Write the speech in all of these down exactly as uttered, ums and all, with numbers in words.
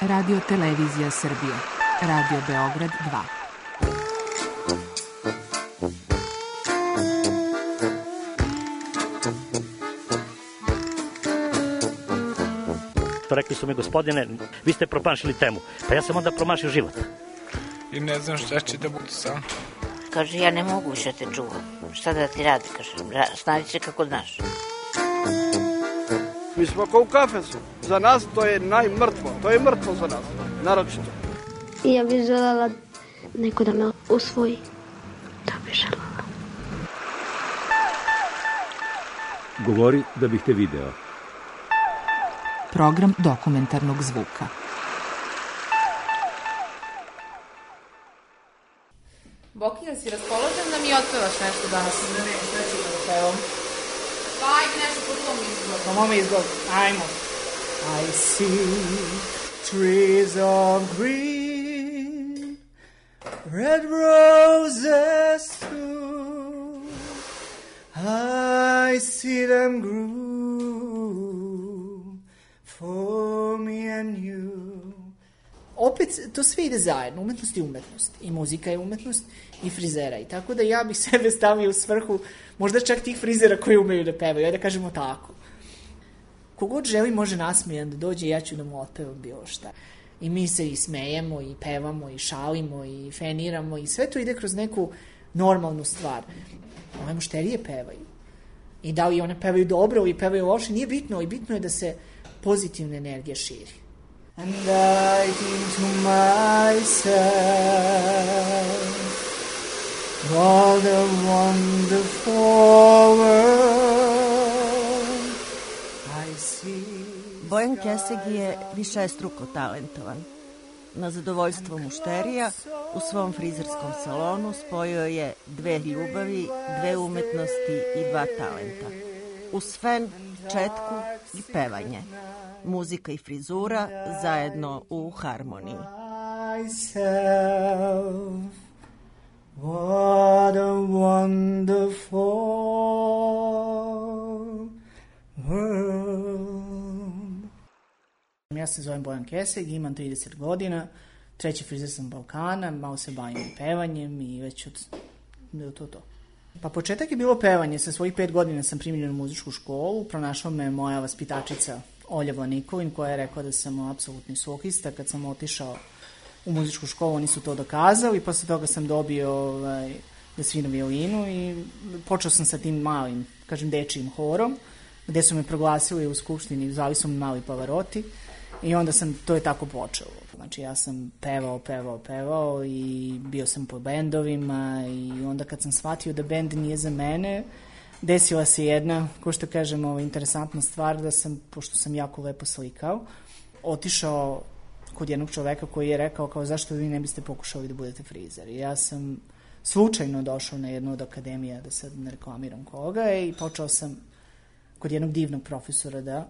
Radio Televizija Srbije. Radio Beograd dva. Rekli su mi, gospodine, vi ste promašili temu. Pa ja sam onda promašio život. I ne znam šta će da bude sam. Kaže, ja ne mogu više te čuvam. Šta da ti radi, kaže, snađi se kako znaš. Mi smo kao u kafesu. Za nas to je najmrtvo. To je mrtvo za nas, naročito. I ja bih željela neko da me usvoji. To bih željela. Govori da bih te video. Program dokumentarnog zvuka. Bokinja, si raspoložen da mi otpevaš nešto danas? Ne, ne, šta ću da pevam? Pa ajde nešto po tom izgledu. Po mom izgledu, ajmo. I see trees of green, red roses too. I see them grow for me and you. Opet, to sve ide zajedno, umetnost i umetnost. I muzika je umetnost i frizera. I tako da ja bih sebe stavio u svrhu, možda čak tih frizera koji umeju da pevaju, ajde da kažemo tako. Kogod želi može nasmejan da dođe, ja ću da mu otpevam bilo šta. I mi se i smejemo, i pevamo, i šalimo, i feniramo, i sve to ide kroz neku normalnu stvar. Ove mušterije pevaju. I da li one pevaju dobro ili pevaju loše, nije bitno, i bitno je da se pozitivna energija širi. And I think to myself, what a wonderful world I see. Bojan Keseg je višestruko talentovan. Na zadovoljstvo mušterija u svom frizerskom salonu spojio je dve ljubavi, dve umetnosti i dva talenta. Uz fen, četku i pevanje. Muzika i frizura zajedno u harmoniji. What a wonderful world. Ja se zovem Bojan Keseg, imam trideset godina, treći frizer sam Balkana, malo se bavim pevanjem i već od... to to. Pa početak je bilo pevanje, sa svojih pet godina sam primljen u muzičku školu, pronašla me moja vaspitačica Olja Vlanikovin, koja je rekla da sam apsolutni solista. Kad sam otišao u muzičku školu, oni su to dokazali, posle toga sam dobio ovaj, da sviram violinu i počeo sam sa tim malim, kažem, dečijim horom, gde su me proglasili u skupštini, zvali su me Mali Pavaroti i onda sam, to je tako počelo. Znači ja sam pevao, pevao, pevao i bio sam po bendovima i onda kad sam shvatio da bend nije za mene, desila se jedna, ko što kažem, ovo, interesantna stvar, da sam, pošto sam jako lepo slikao, otišao kod jednog čoveka koji je rekao kao zašto vi ne biste pokušali da budete frizer. I ja sam slučajno došao na jednu od akademija, da sad ne reklamiram koga, i počeo sam kod jednog divnog profesora da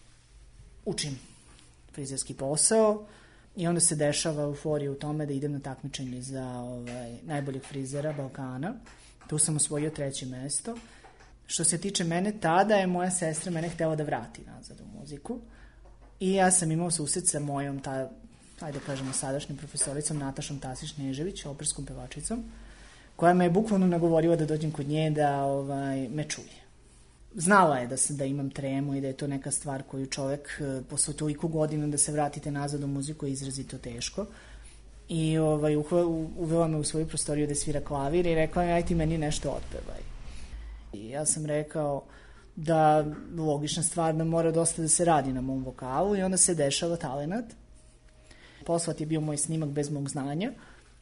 učim frizerski posao i onda se dešava euforija u tome da idem na takmičenje za ovaj, najboljeg frizera Balkana. Tu sam osvojio treće mesto. Što se tiče mene, tada je moja sestra mene htjela da vrati nazad u muziku i ja sam imao susret sa mojom, ta, ajde da kažemo, sadašnjom profesoricom Natašom Tasić-Nežević, operskom pevačicom, koja me je bukvalno nagovorila da dođem kod nje da ovaj, me čuje. Znala je da, se, da imam tremu i da je to neka stvar koju čovek posle toliko godina da se vratite nazad u muziku je izrazito teško. I ovaj, uvela me u svoju prostoriju da svira klavir i rekla je, aj ti meni nešto otpevaj. I ja sam rekao da logična stvar da mora dosta da se radi na mom vokalu i onda se dešava talenat. Poslat je bio moj snimak bez mog znanja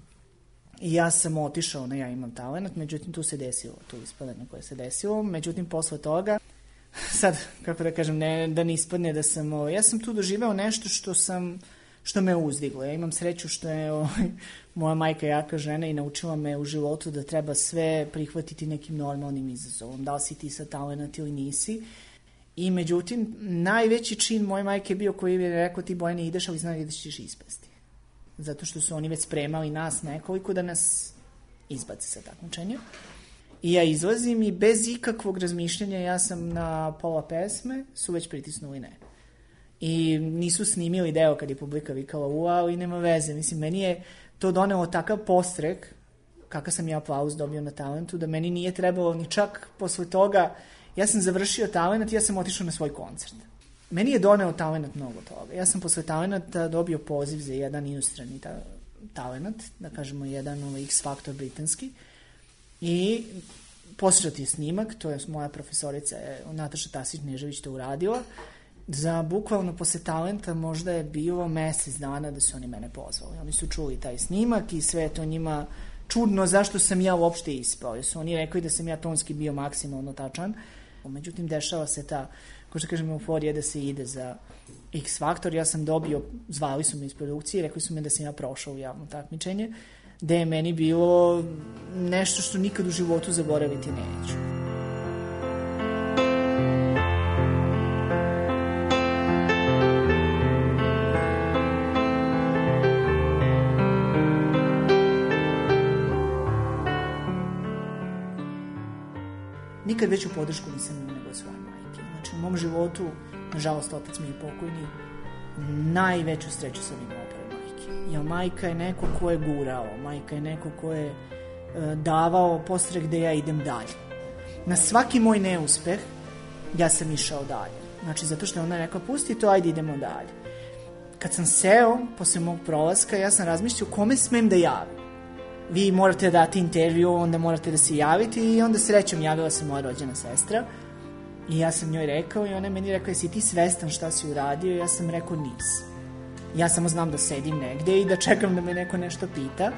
i ja sam otišao na ja imam talenat, međutim tu se desilo, tu ispadanje koje se desilo, međutim posle toga, sad kako da kažem, ne, da ne ispadne da sam, o, ja sam tu doživeo nešto što sam, što me uzdiglo. Ja imam sreću što je o, moja majka jaka žena i naučila me u životu da treba sve prihvatiti nekim normalnim izazovom, da li si ti sa talenat ili nisi. I međutim, najveći čin moje majke je bio koji je rekao ti Bojane ideš, ali znaš da ćeš ispasti. Zato što su oni već spremali nas nekoliko da nas izbace sa takmičenja. I ja izlazim i bez ikakvog razmišljanja ja sam na pola pesme su već pritisnuli ne. I nisu snimili deo kad je publika vikala ua, ali nema veze. Mislim, meni je to donelo takav postrek, kakav sam ja aplauz dobio na talentu, da meni nije trebalo ni čak posle toga, ja sam završio talent i ja sam otišao na svoj koncert. Meni je doneo talent mnogo toga. Ja sam posle talenta dobio poziv za jedan inostrani ta, talent, da kažemo jedan ovaj, X Factor britanski, i poslušati je snimak, to je moja profesorica Nataša Tasić-Nežević to uradila. Za bukvalno posle talenta možda je bilo mesec dana da su oni mene pozvali. Oni su čuli taj snimak i sve je to njima čudno zašto sam ja uopšte ispao. Jer su oni rekli da sam ja tonski bio maksimalno tačan. Međutim, dešava se ta, ko što kažem, euforija da se ide za X Factor. Ja sam dobio, zvali su me iz produkcije, rekli su me da sam ja prošao u javno takmičenje, da je meni bilo nešto što nikad u životu zaboraviti neću. Nikad veću podršku nisam imao nego od svoje majke. Znači, u mom životu, nažalost, otac mi je pokojni, najveću sreću sam imao pored majke. Jer majka je neko ko je gurao, majka je neko ko je e, davao postrek da ja idem dalje. Na svaki moj neuspeh, ja sam išao dalje. Znači, zato što je ona rekla, pusti to, ajde idemo dalje. Kad sam seo, posle mog prolaska, ja sam razmišljao kome smem da javim. Vi morate dati intervju, onda morate da se javite i onda srećom javila se moja rođena sestra i ja sam njoj rekao i ona je meni rekla, jesi ti svestan šta si uradio? Ja sam rekao, nisam. Ja samo znam da sedim negde i da čekam da me neko nešto pita.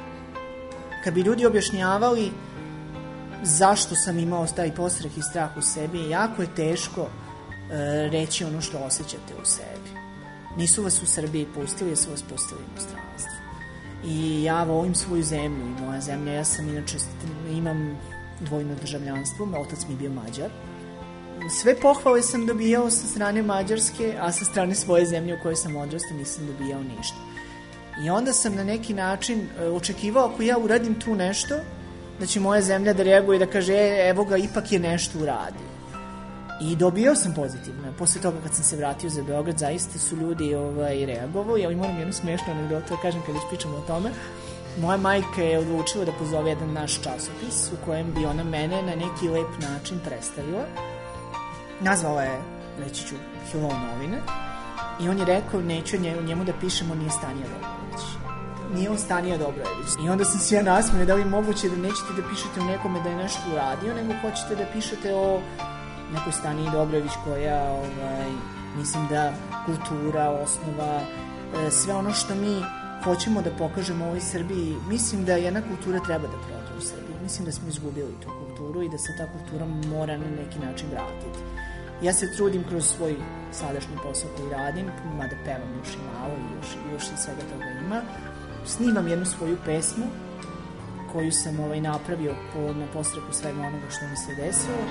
Kad bi ljudi objašnjavali zašto sam imao taj postreh i strah u sebi, jako je teško e, reći ono što osjećate u sebi. Nisu vas u Srbiji pustili, jer su vas pustili u inostranstvu. I ja volim svoju zemlju i moja zemlja, ja sam inače, imam dvojno državljanstvo, otac mi je bio Mađar. Sve pohvale sam dobijao sa strane Mađarske, a sa strane svoje zemlje u kojoj sam odrastao nisam dobijao ništa. I onda sam na neki način očekivao, ako ja uradim tu nešto, da će moja zemlja da reaguje i da kaže, e, evo ga, ipak je nešto uradio. I dobio sam pozitivno. Posle toga kad sam se vratio za Beograd, zaista su ljudi ovaj, reagovali, ali moram jednu smešnu anegdotu da kažem kad već pričamo o tome. Moja majka je odlučila da pozove jedan naš časopis u kojem bi ona mene na neki lep način predstavila. Nazvala je, reći ću, Hello novine, i on je rekao, neću njemu da pišemo, nije Stanija Dobrojević. Nije on Stanija Dobrojević. I onda sam se ja nasmela, da li moguće da nećete da pišete o nekome da je nešto uradio, nego hoćete da pišete o nekoj Staniji Dobrojević koja, ovaj, mislim da kultura, osnova, sve ono što mi hoćemo da pokažemo u ovoj Srbiji, mislim da jedna kultura treba da prođe u Srbiji. Mislim da smo izgubili tu kulturu i da se ta kultura mora na neki način vratiti. Ja se trudim kroz svoj sadašnji posao koji radim, mada pevam još i malo i još, još i svega toga ima. Snimam jednu svoju pesmu koju sam ovaj, napravio po, na postreku svega onoga što mi se desilo.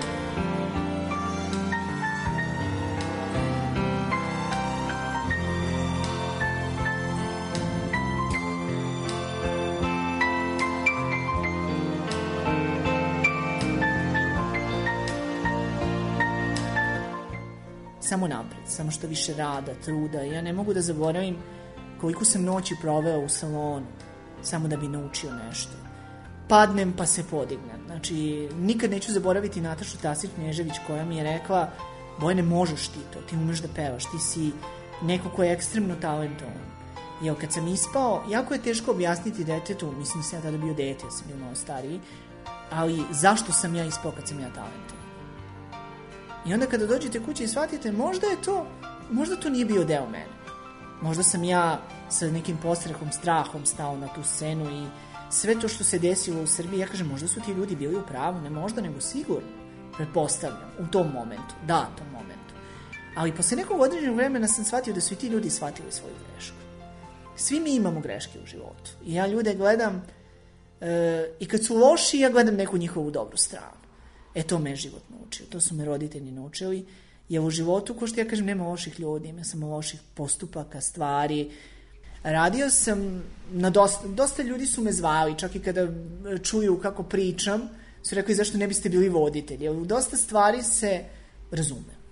Samo napred, samo što više rada, truda. Ja ne mogu da zaboravim koliko sam noći proveo u salonu, samo da bi naučio nešto. Padnem pa se podignem. Znači, nikad neću zaboraviti Natašu Tasić-Nežević koja mi je rekla, Bojane, možeš ti to, ti umeš da pevaš, ti si neko ko je ekstremno talentovan. Jer kad sam ispao, jako je teško objasniti detetu, mislim da sam ja tada bio dete, ja sam bio malo stariji, ali zašto sam ja ispao kad sam ja talentovan? I onda kada dođete kući i shvatite, možda je to, možda to nije bio deo mene. Možda sam ja sa nekim postrehom, strahom stao na tu scenu i sve to što se desilo u Srbiji, ja kažem, možda su ti ljudi bili u pravu, ne možda, nego sigurno, pretpostavljam, u tom momentu, datom momentu. Ali posle nekog određenog vremena sam shvatio da su i ti ljudi shvatili svoju grešku. Svi mi imamo greške u životu. I ja ljude gledam, e, i kad su loši, ja gledam neku njihovu dobru stranu. E, to me je život naučio, to su me roditelji naučili, jer u životu, ko što ja kažem, nema loših ljudi, ima samo loših postupaka, stvari. Radio sam, na dosta, dosta ljudi su me zvali, čak i kada čuju kako pričam, su rekli zašto ne biste bili voditelji, jer u dosta stvari se razume.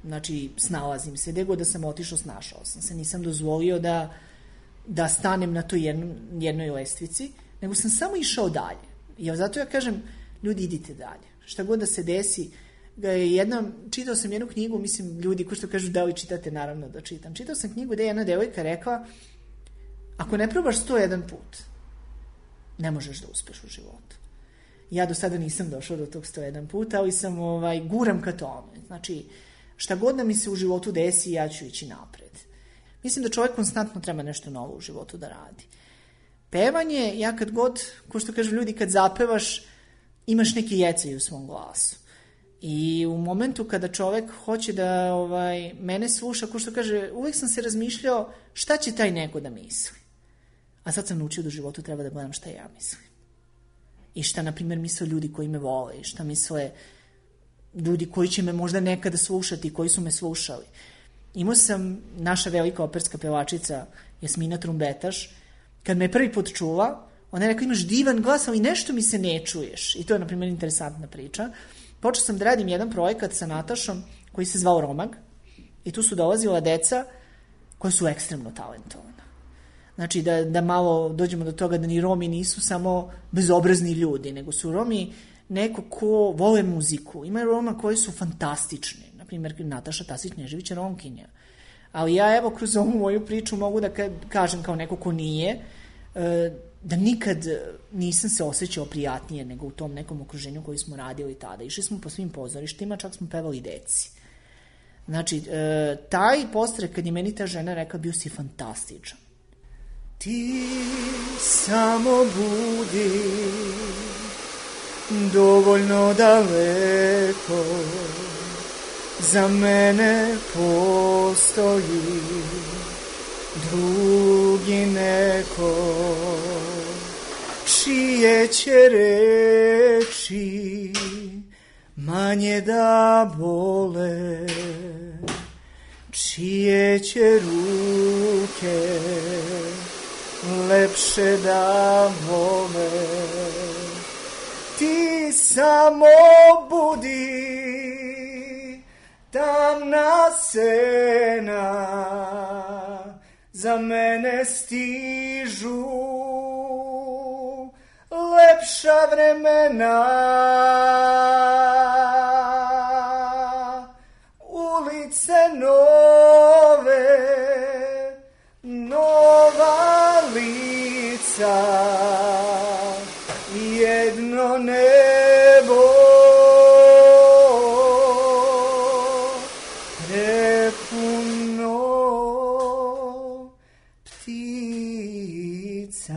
Znači, snalazim se. Gde god da sam otišao, snašao sam se. Nisam dozvolio da, da stanem na toj jedno, jednoj lestvici, nego sam samo išao dalje. I zato ja kažem, ljudi, idite dalje. Šta god da se desi. Jedna, čitao sam jednu knjigu, mislim, ljudi ko što kažu da li čitate, naravno da čitam. Čitao sam knjigu gde je jedna devojka rekla, ako ne probaš sto jedan put, ne možeš da uspeš u životu. Ja do sada nisam došla do tog sto jedan puta, ali sam ovaj, guram ka tome. Znači, šta god da mi se u životu desi, ja ću ići napred. Mislim da čovjek konstantno treba nešto novo u životu da radi. Pevanje, ja kad god, ko što kažu ljudi, kad zapevaš, imaš neki jecaj u svom glasu. I u momentu kada čovjek hoće da ovaj, mene sluša, ko što kaže, uvijek sam se razmišljao šta će taj neko da misli. A sad sam naučio da u životu treba da gledam šta ja mislim. I šta, na primjer, misle ljudi koji me vole, i šta misle ljudi koji će me možda nekada slušati, koji su me slušali. Imao sam, naša velika operska pevačica Jasmina Trumbetaš, kad me prvi put čula, ona je rekla, imaš divan glas, ali nešto mi se ne čuješ. I to je, na primjer, interesantna priča. Počeo sam da radim jedan projekat sa Natašom koji se zvao Romag i tu su dolazila deca koja su ekstremno talentovana. Znači, da, da malo dođemo do toga da ni Romi nisu samo bezobrazni ljudi, nego su Romi neko ko vole muziku. Ima Roma koji su fantastični. Naprimjer, Nataša Tasić-Knežević je Romkinja. Ali ja, evo, kroz ovu moju priču mogu da kažem kao neko ko nije, da nikad nisam se osjećao prijatnije nego u tom nekom okruženju koji smo radili tada. Išli smo po svim pozorištima, čak smo pevali deci. Znači, taj postrek kad je meni ta žena rekla, bio si fantastičan. Ti samo budi dovoljno daleko, za mene postoji drugi neko, čije će reči manje da bole, čije će ruke lepše da vole. Ti samo budi tamna sena, za mene stižu lepša vremena. Ulice nove, nova lica, jedno nebo prepuno ptica.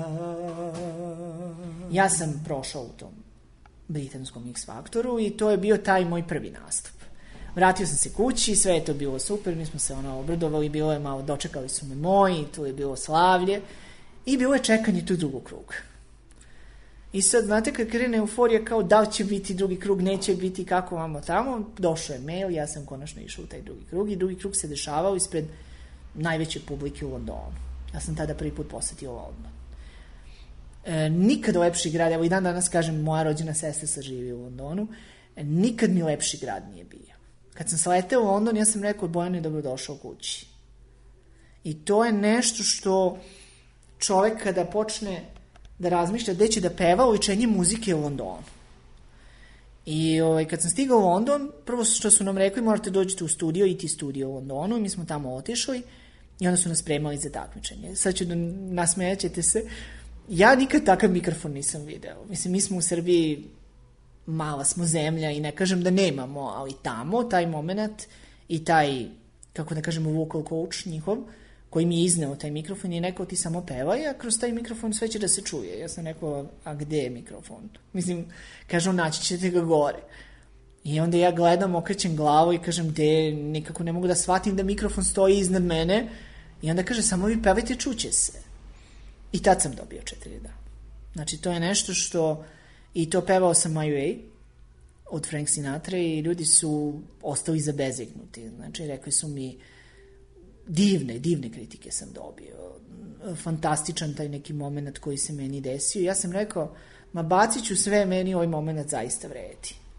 Ja sam prošao u tom britanskom X Faktoru i to je bio taj moj prvi nastup. Vratio sam se kući, sve je to bilo super, mi smo se ono obradovali, bilo je malo, dočekali su me moji, tu je bilo slavlje i bilo je čekanje tu drugog kruga. I sad, znate, kad krene euforija kao da će biti drugi krug, neće biti, kako vamo tamo, došao je mail, ja sam konačno išao u taj drugi krug i drugi krug se dešavao ispred najveće publike u Londonu. Ja sam tada prvi put posetio London. E, nikad lepši grad, evo i dan danas kažem, moja rođena sestra sa živi u Londonu, e, nikad mi lepši grad nije bio. Kad sam sleteo u London, ja sam rekao, Bojan je dobrodošao kući. I to je nešto što čovek kada počne da razmišlja gde će da peva, uličenje muzike u Londonu. I ovaj, kad sam stigao u London, prvo što su nam rekli, morate dođete u studio, iti studio u Londonu, i mi smo tamo otišli i onda su nas spremali za takmičenje. Sad ću da nasmejaćete se, ja nikad takav mikrofon nisam video. Mislim, mi smo u Srbiji, mala smo zemlja i ne kažem da nemamo, ali tamo taj moment i taj, kako da kažemo, vocal coach njihov, koji mi je izneo taj mikrofon i je rekao, ti samo pevaj, a kroz taj mikrofon sve će da se čuje. Ja sam rekao, a gde je mikrofon? Mislim, kažu, naći ćete ga gore. I onda ja gledam, okrećem glavu i kažem, gde, nikako ne mogu da shvatim da mikrofon stoji iznad mene. I onda kaže, samo vi pevajte, čuće se. I tad sam dobio četiri da. Znači, to je nešto što, i to pevao sam My Way od Frank Sinatra i ljudi su ostali zabezeknuti. Znači, rekli su mi, divne, divne kritike sam dobio. Fantastičan taj neki moment koji se meni desio. Ja sam rekao, ma bacit ću sve, meni ovaj moment zaista vredi.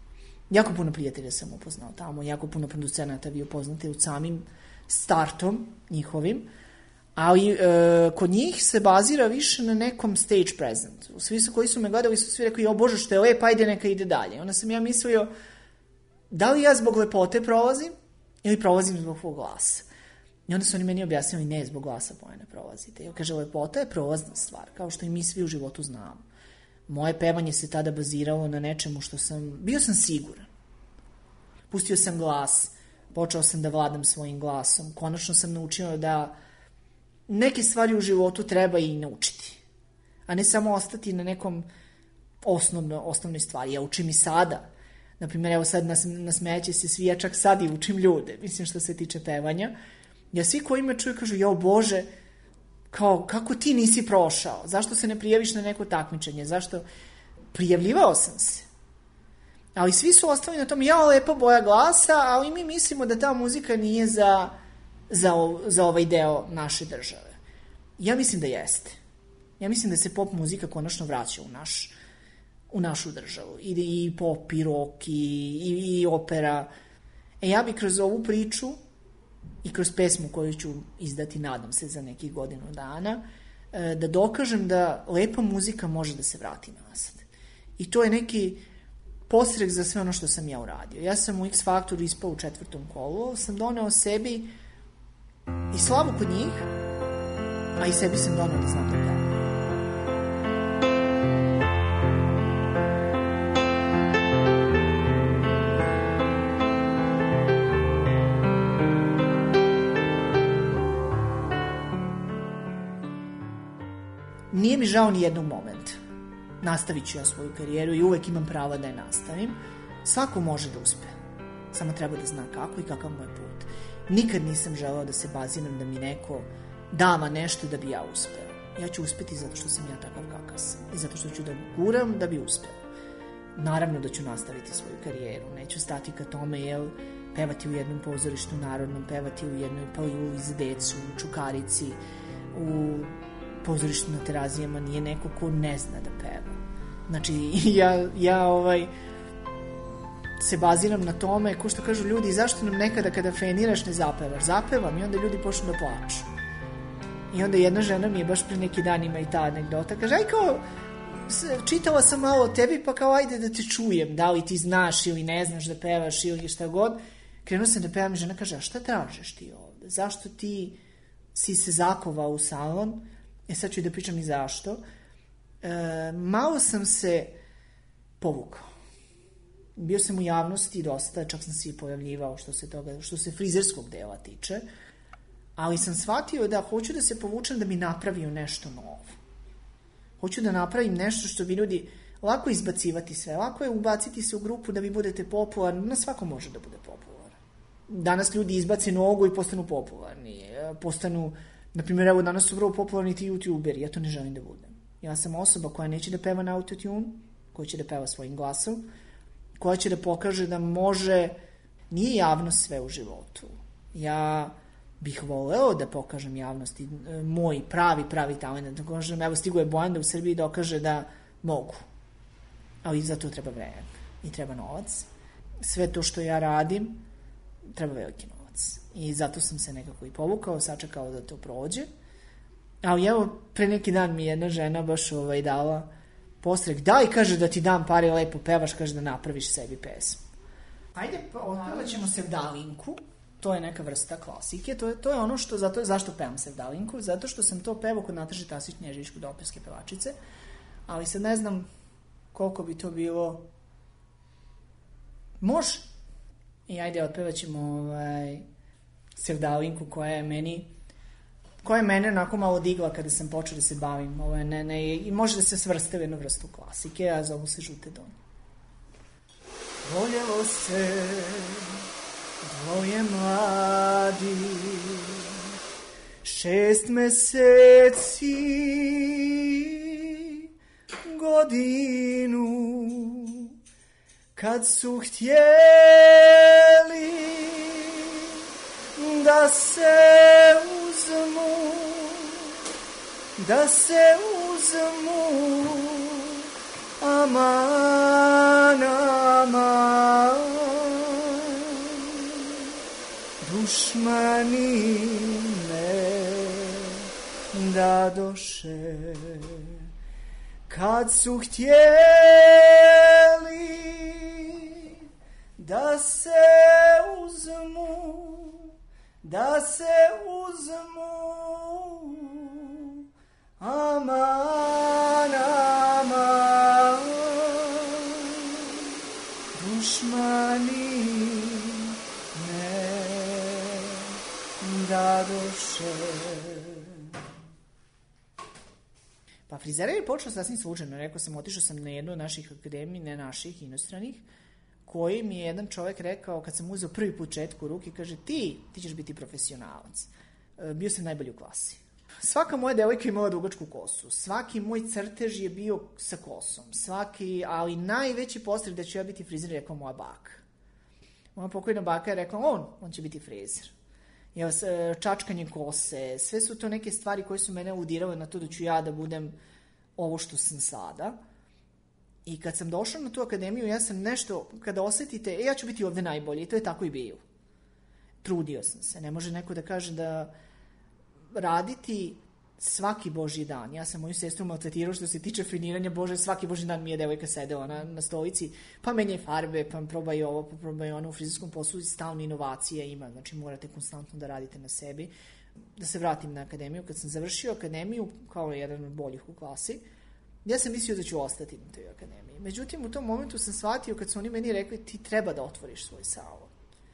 Jako puno prijatelja sam upoznao tamo, jako puno producenata vi upoznate u samim startom njihovim, ali e, kod njih se bazira više na nekom stage present. Svi su koji su me gledali su svi rekli, jo Bože što je lep, ajde neka ide dalje. Onda sam ja mislio, da li ja zbog lepote prolazim ili prolazim zbog svog glasa? I onda su oni meni objasnili, ne, zbog glasa Bojane prolazite. Ja kaže, lepota je prolazna stvar, kao što i mi svi u životu znamo. Moje pevanje se tada baziralo na nečemu što sam, bio sam siguran. Pustio sam glas, počeo sam da vladam svojim glasom, konačno sam naučio da neke stvari u životu treba i naučiti, a ne samo ostati na nekom osnovno, osnovnoj stvari. Ja učim i sada. Naprimjer, evo sad nas, nasmejaće se svi, ja čak sad i učim ljude, mislim što se tiče pevanja. Ja svi koji me čuju kažu, jao Bože, kao, kako ti nisi prošao? Zašto se ne prijaviš na neko takmičenje? Zašto? Prijavljivao sam se. Ali svi su ostali na tom, ja lepa boja glasa, ali mi mislimo da ta muzika nije za, za, za ovaj deo naše države. Ja mislim da jeste. Ja mislim da se pop muzika konačno vraća u, naš, u našu državu. I, i pop, i rock, i, i, i opera. E ja bi kroz ovu priču i kroz pesmu koju ću izdati, nadam se, za nekih godinu dana, da dokažem da lepa muzika može da se vrati nazad. I to je neki postrek za sve ono što sam ja uradio. Ja sam u X Faktoru ispao u četvrtom kolu, sam doneo sebi i slavu kod njih, a i sebi sam doneo da znam da pevam. Nije mi žao ni jednog momenta. Nastavit ću ja svoju karijeru i uvek imam prava da je nastavim. Svako može da uspe. Samo treba da zna kako i kakav moj put. Nikad nisam želeo da se baziram da mi neko dava nešto da bi ja uspeo. Ja ću uspeti zato što sam ja takav kakav sam. I zato što ću da guram da bi uspeo. Naravno da ću nastaviti svoju karijeru. Neću stati ka tome, jel, pevati u jednom pozorištu narodnom, pevati u jednoj paljuli za decu, u Čukarici, u pozorištu na Terazijama nije neko ko ne zna da peva. Znači, ja, ja ovaj, se baziram na tome, ko što kažu ljudi, zašto nam nekada kada feniraš ne zapevaš? Zapevam i onda ljudi počnu da plaču. I onda jedna žena mi je baš pre neki dan, ima i ta anegdota, kaže, aj kao, čitala sam malo o tebi, pa kao ajde da te čujem, da li ti znaš ili ne znaš da pevaš ili šta god. Krenuo sam da pevam i žena kaže, a šta tražiš ti ovde? Zašto ti si se zakovao u salon? E sad ću da pričam i zašto. E, malo sam se povukao. Bio sam u javnosti dosta, čak sam se i pojavljivao što se, toga, što se frizerskog dela tiče, ali sam shvatio da hoću da se povučem da mi napravio nešto novo. Hoću da napravim nešto što bi ljudi lako izbacivati sve, lako je ubaciti se u grupu da vi budete popularni, na svako može da bude popularan. Danas ljudi izbace nogu i postanu popularni, postanu, na primjer, evo danas su vrlo popularni ti youtuberi, ja to ne želim da budem. Ja sam osoba koja neće da peva na autotune, koja će da peva svojim glasom, koja će da pokaže da može, nije javnost sve u životu. Ja bih voleo da pokažem javnosti moj pravi, pravi talent. Da kažem, evo stigo je Bojan da u Srbiji dokaže da mogu. Ali za to treba vreme i treba novac. Sve to što ja radim, treba veliki novac. I zato sam se nekako i povukao, sačekao da to prođe. Ali evo, pre neki dan mi jedna žena baš ovaj, dala postrek, daj, kaže, da ti dam pare, lepo pevaš, kaže da napraviš sebi pesmu. Ajde, otpevat ćemo Sevdalinku. To je neka vrsta klasike, to je, to je ono što, zato, zašto pevam Sevdalinku, zato što sam to pevao kod Nataše Tasić-Knežević, kod operske pevačice, ali sad ne znam koliko bi to bilo, može. I ajde, otpevat ćemo ovaj, Sevdalinku koja je meni, koja je mene onako malo digla kada sam počela da se bavim, ovaj, ne, ne, i može da se svrste u jednu vrstu klasike, a zovu se Žute Donje. Voljelo se dvoje mladi, šest meseci, godinu, kad su htjeli da se uzmu, da se uzmu, aman, aman. dušmani me dadoše, kad su htjeli da se uzmu, da se uzmu, aman, aman, dušmani me dadoše. Pa frizera je počeo sasvim slučajno. Rekao sam, otišao sam na jednu od naših akademija, ne naših, inostranih, koji mi je jedan čovjek rekao, kad sam uzeo prvi put četku u ruke, kaže, ti, ti ćeš biti profesionalac. Bio sam najbolji u klasi. Svaka moja devojka imala dugačku kosu. Svaki moj crtež je bio sa kosom. Svaki, ali najveći postreh da ću ja biti frizer je rekao moja baka. Moja pokojna baka je rekla, on, on će biti frizer. Evo, čačkanje kose, sve su to neke stvari koje su mene udirale na to da ću ja da budem ovo što sam sada. I kad sam došla na tu akademiju, ja sam nešto, kada osetite, e, ja ću biti ovde najbolji, i to je tako i bilo. Trudio sam se, ne može neko da kaže da raditi svaki božji dan. Ja sam moju sestru maltretirao što se tiče friniranja, bože, svaki božji dan mi je devojka sedela na, na stolici, pa menjaj farbe, pa probaj ovo, pa probaj ono. U frizerskom poslu stalno inovacija ima, znači morate konstantno da radite na sebi. Da se vratim na akademiju, kad sam završio akademiju kao jedan od boljih u klasi, ja sam mislio da ću ostati na toj akademiji. Međutim, u tom momentu sam shvatio kad su oni meni rekli, ti treba da otvoriš svoj salon.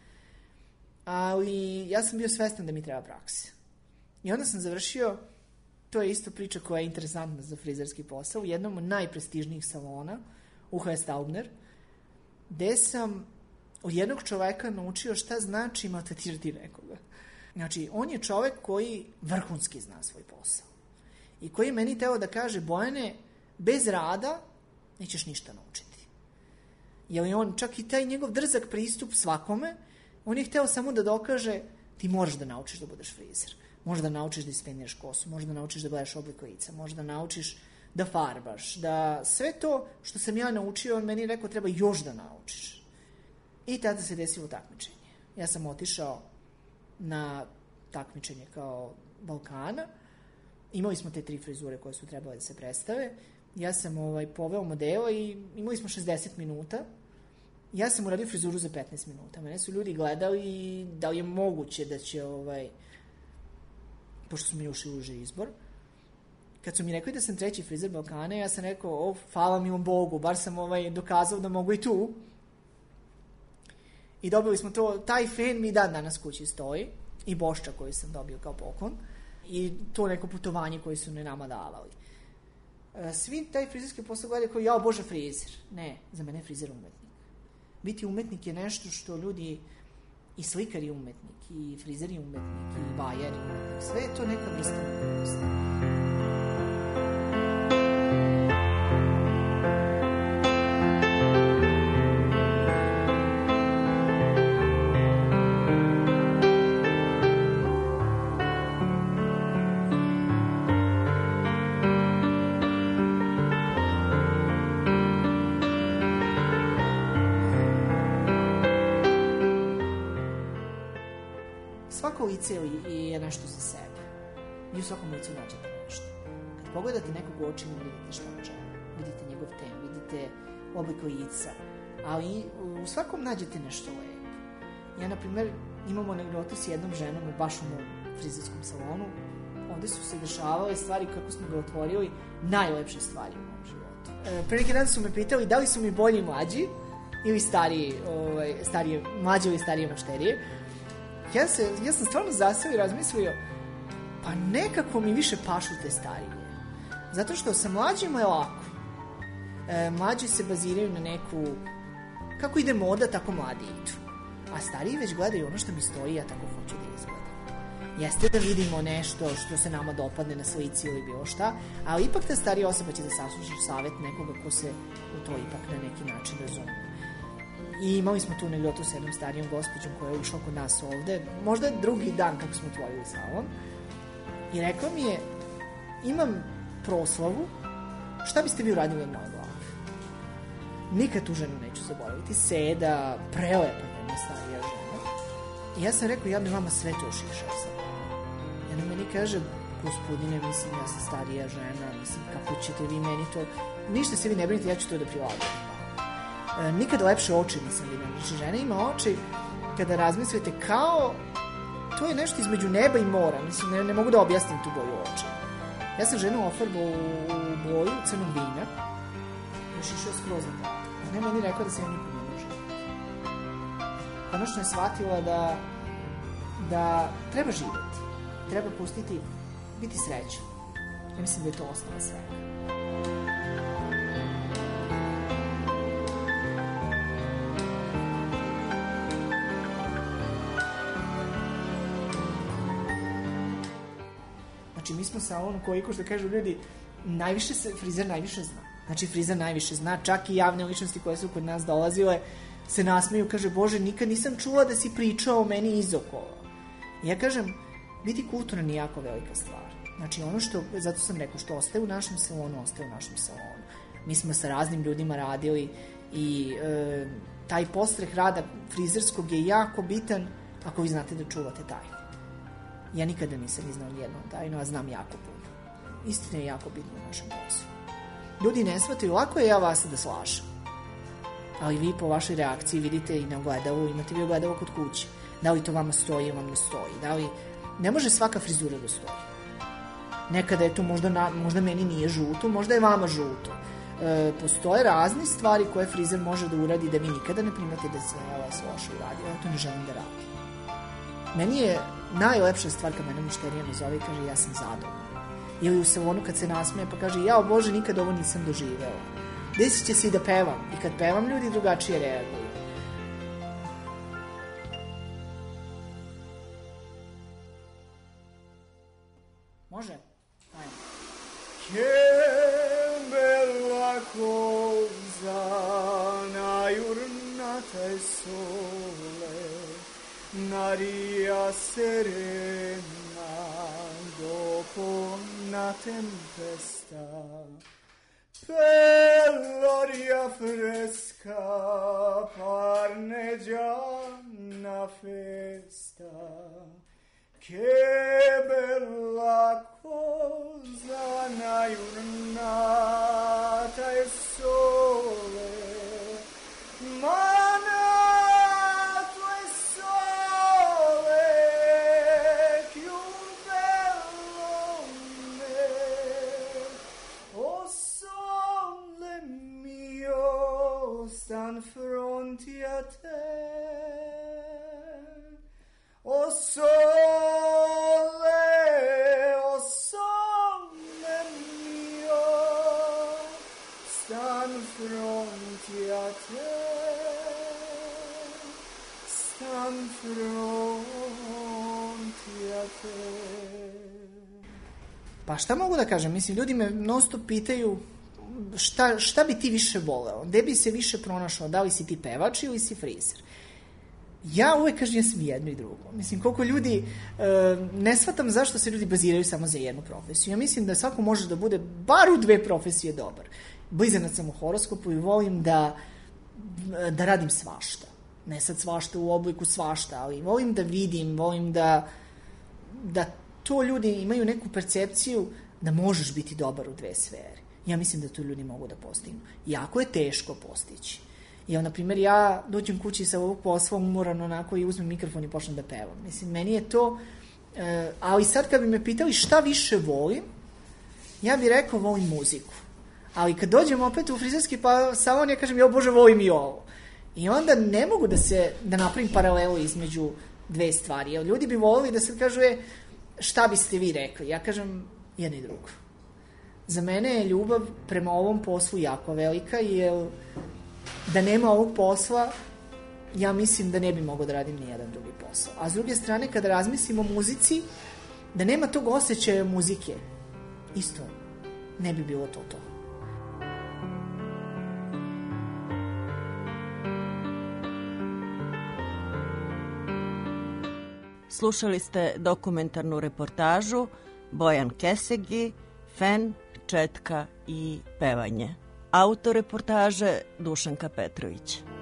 Ali ja sam bio svestan da mi treba praksa. I onda sam završio, to je isto priča koja je interesantna za frizerski posao, u jednom od najprestižnijih salona, U H Staubner, gde sam od jednog čoveka naučio šta znači maltretirati nekoga. Znači, on je čovek koji vrhunski zna svoj posao. I koji je meni teo da kaže, Bojane, bez rada nećeš ništa naučiti. Jer on, čak i taj njegov drzak pristup svakome, on je hteo samo da dokaže, ti moraš da naučiš da budeš frizer. Možeš da naučiš da ispeniraš kosu, možeš da naučiš da gledaš oblik lica, možeš da naučiš da farbaš, da sve to što sam ja naučio, on meni rekao treba još da naučiš. I tada se desilo takmičenje. Ja sam otišao na takmičenje kao Balkana, imali smo te tri frizure koje su trebale da se predstave, ja sam ovaj, poveo modela i imali smo šezdeset minuta, ja sam uradio frizuru za petnaest minuta, mene su ljudi gledali da li je moguće da će ovaj, pošto su mi ušli u uži izbor. Kad su mi rekli da sam treći frizer Balkana, ja sam rekao, o, hvala milom Bogu, bar sam ovaj, dokazao da mogu i tu. I dobili smo to, taj fen mi dan danas kući stoji, i Bošča koji sam dobio kao poklon, i to neko putovanje koje su ne nama davali. Svi taj frizerski posao gledaju kao, jao Bože, frizer. Ne, za mene je frizer umetnik. Biti umetnik je nešto što ljudi, i slikar je umetnik, i frizer je umetnik, i bajar je umetnik. Sve je to neka vrsta umetnosti. Svako lice je nešto za sebe. I u svakom licu nađete nešto. Kad pogledate nekog u očima, vidite šta on želi. Vidite njegov tem, vidite oblik lica. Ali u svakom nađete nešto lepo. Ja, na primjer, imam anegdotu s jednom ženom u baš u mom frizerskom salonu. Ovde su se dešavale stvari kako smo ga otvorili, najlepše stvari u mom životu. E, pre neki dan su me pitali da li su mi bolji mlađi ili stariji, ovaj, starije, mlađe ili starije mašterije. Ja, se, ja sam stvarno zaseo i razmislio, pa nekako mi više pašu te starije. Zato što sa mlađima je lako. E, mlađi se baziraju na neku, kako ide moda, tako mladi idu. A stariji već gledaju ono što mi stoji, ja tako hoću da izgledam. Jeste da vidimo nešto što se nama dopadne na slici ili bilo šta, ali ipak ta starija osoba će da sasluša savjet nekoga ko se u to ipak na neki način razume. I imali smo tu anegdotu s jednom starijom gospođom koja je ušla kod nas ovde, možda drugi dan kako smo otvorili salon, i rekla mi je, imam proslavu, šta biste vi uradili od moje glave? Nikad tu ženu neću zaboraviti, Seda, prelepa jedna starija žena. I ja sam rekao, ja bi vama sve to šišao sam. I ona meni kaže, gospodine, mislim, ja sam starija žena, mislim, kako ćete vi meni to... Ništa se vi ne brinite, ja ću to da prilagodim. E, nikad lepše oči nisam vidio. Znači, žena ima oči, kada razmislite, kao... To je nešto između neba i mora. Mislim, ne, ne mogu da objasnim tu boju oči. Ja sam ženu ofarbao u boju crnog vina. Još išao skroz na tako. Ona je meni rekao da se ja nikom ne može. Konačno je shvatila da, da treba živjeti. Treba pustiti, biti srećan. Ja mislim da je to osnova svega. Znači, mi smo salon koji, ko što kažu ljudi, najviše se, frizer najviše zna. Znači, frizer najviše zna. Čak i javne ličnosti koje su kod nas dolazile se nasmeju, kaže, Bože, nikad nisam čula da si pričao o meni iz okolo. Ja kažem, biti kulturan je jako velika stvar. Znači, ono što, zato sam rekao, što ostaje u našem salonu, ostaje u našem salonu. Mi smo sa raznim ljudima radili i e, taj postreh rada frizerskog je jako bitan ako vi znate da čuvate tajnu. Ja nikada nisam iznao nijednom tajnu, a znam jako puno. Istina je jako bitna u našem poslu. Ljudi ne shvataju, lako je ja vas da slažem. Ali vi po vašoj reakciji vidite i na ogledalu, imate vi ogledalo kod kuće. Da li to vama stoji ili vam ne stoji. Da li... Ne može svaka frizura da stoji. Nekada je to možda, na... možda meni nije žuto, možda je vama žuto. E, postoje razne stvari koje frizer može da uradi da vi nikada ne primate da se vas loše uradi. Ja to ne želim da radim. Meni je najlepša stvar kad mene mušterija nazove i kaže ja sam zadovoljna. Ili u salonu kad se nasmeje pa kaže jao Bože, nikad ovo nisam doživela. Desit će se i da pevam. I kad pevam ljudi drugačije reaguju. Može? Ajmo. Che bella cosa na giornata e sole, un'aria serena dopo una tempesta, per l'aria fresca parneggiana festa. Che bella cosa una giornata e sole, manato e sole, più bello me, oh sole mio, stan fronti a te. O sole, o sole mio, stan fronti a te, stan fronti a te. Pa šta mogu da kažem? Mislim, ljudi me non stop pitaju šta, šta bi ti više voleo? Gde bi se više pronašao? Da li si ti pevač ili si frizer? Ja uvek kažem ja sam jedno i drugo. Mislim, koliko ljudi, e, ne shvatam zašto se ljudi baziraju samo za jednu profesiju. Ja mislim da svako može da bude bar u dve profesije dobar. Blizanac sam u horoskopu i volim da, da radim svašta. Ne sad svašta u obliku svašta, ali volim da vidim, volim da, da to ljudi imaju neku percepciju da možeš biti dobar u dve sfere. Ja mislim da to ljudi mogu da postignu. Jako je teško postići. I na primjer, ja dođem kući sa ovog posla umoran onako i uzmem mikrofon i počnem da pevam. Mislim, meni je to... E, ali sad kad bi me pitali šta više volim, ja bih rekao volim muziku. Ali kad dođem opet u frizerski pa salon, ja kažem, jo Bože, volim i ovo. I onda ne mogu da se da napravim paralelu između dve stvari. Jer ljudi bi volili da se kažu, e, šta biste vi rekli? Ja kažem, jedno i drugo. Za mene je ljubav prema ovom poslu jako velika, jer da nema ovog posla, ja mislim da ne bi mogao da radim nijedan drugi posao. A s druge strane, kada razmislim o muzici, da nema tog osjećaja muzike, isto ne bi bilo to to. Slušali ste dokumentarnu reportažu Bojan Kesegi, fen, četka i pevanje. Autor reportaže Dušanka Petrović.